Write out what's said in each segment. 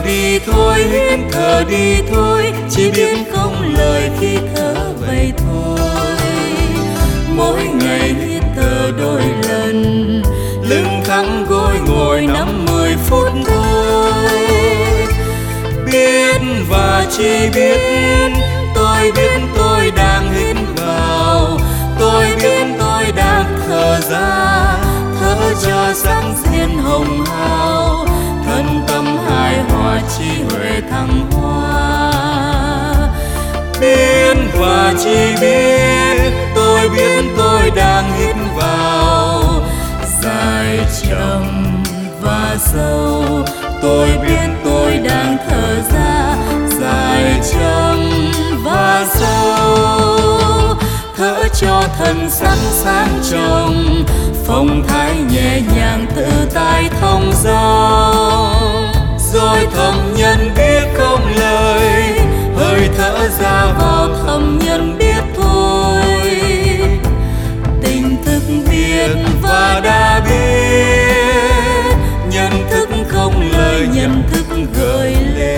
đi thôi, hít thở đi thôi, chỉ biết không lời khi thở vậy thôi. Mỗi ngày hít thở đôi lần, lưng thẳng gối ngồi 5-10 phút thôi. Biết và chỉ biết tôi đang hít vào, tôi biết tôi đang thở ra, thở cho sáng diên hồng hào, thân tâm hài hòa trí huệ thăng hoa. Biết và chỉ biết tôi đang hít vào, dài chậm và sâu, tôi biết tôi đang thở ra, dài chậm và sâu. Thở cho thân sẵn sáng trong, phong thái nhẹ nhàng tự tại thông dong. Rồi thầm nhân biết không lời, hơi thở ra vào thầm nhân biết thôi. Tình thức biết và đã biết, nhận thức không lời, nhận thức gợi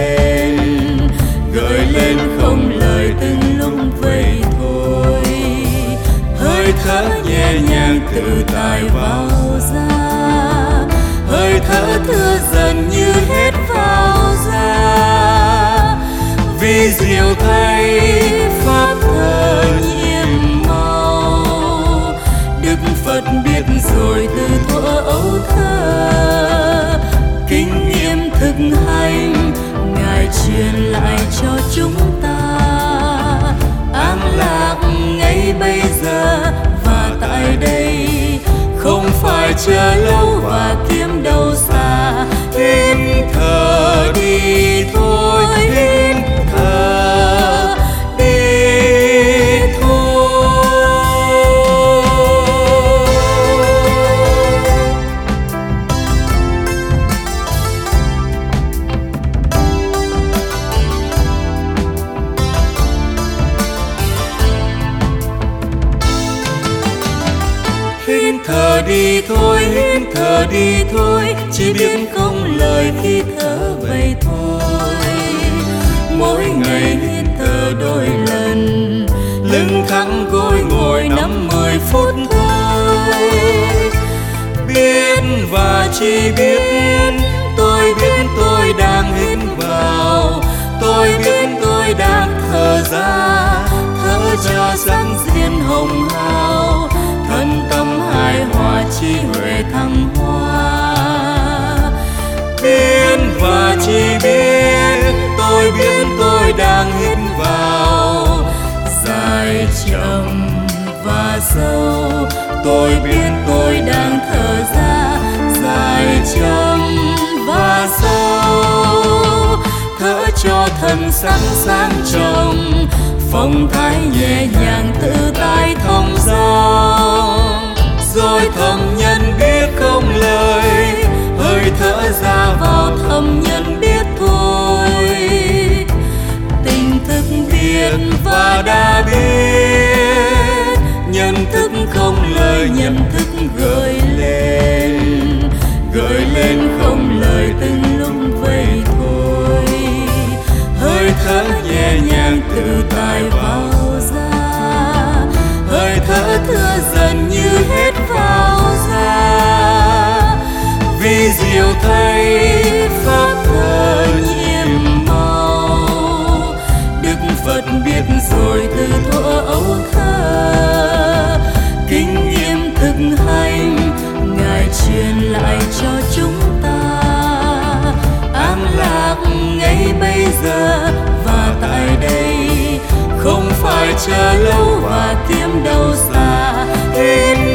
lên không lời từng lúc vậy thôi. Hơi thở nhẹ nhàng tự tại vào ra, hơi thở thưa dần như hết vào ra. Vì diệu thay pháp thờ nhiệm màu, Đức Phật biết rồi từ thuở ấu thơ. Kinh nghiệm thực hành Ngài truyền lại cho chúng ta, an lạc ngay bây giờ và tại đây, không phải chờ lâu và kiếm đâu xa. Hít thở đi thôi, hít thở đi thôi. Hít thở đi thôi, hít thở đi thôi, chỉ biết không lời khi thở vậy thôi. Mỗi ngày hít thở đôi lần, lưng thẳng gối ngồi 5-10 phút thôi. Biết và chỉ biết tôi đang hít vào, tôi biết tôi đang thở ra, thở cho sáng diên hồng hào, thân tâm hài hòa trí huệ thăng hoa. Biết và chỉ biết tôi đang hít vào, dài chậm và sâu, tôi biết tôi đang thở ra, dài chậm và sâu. Thở cho thân sẵn sáng trong, phong thái nhẹ nhàng tự tại thông dong. Rồi thầm nhân biết không lời, hơi thở ra vào thầm nhân biết thôi. Tình thức biết và đã biết, nhận thức không lời, nhận thức gợi lên không lời từng lúc vậy thôi. Hơi thở nhẹ nhàng tự tại vào ra, hơi thở thưa dần như hết vào ra. Vì diệu thay pháp thờ nhiệm màu, Đức Phật biết rồi từ thuở ấu thơ. Kinh nghiệm thực hành Ngài truyền lại cho chúng ta, an lạc ngay bây giờ và tại đây, không phải chờ lâu và kiếm đâu xa.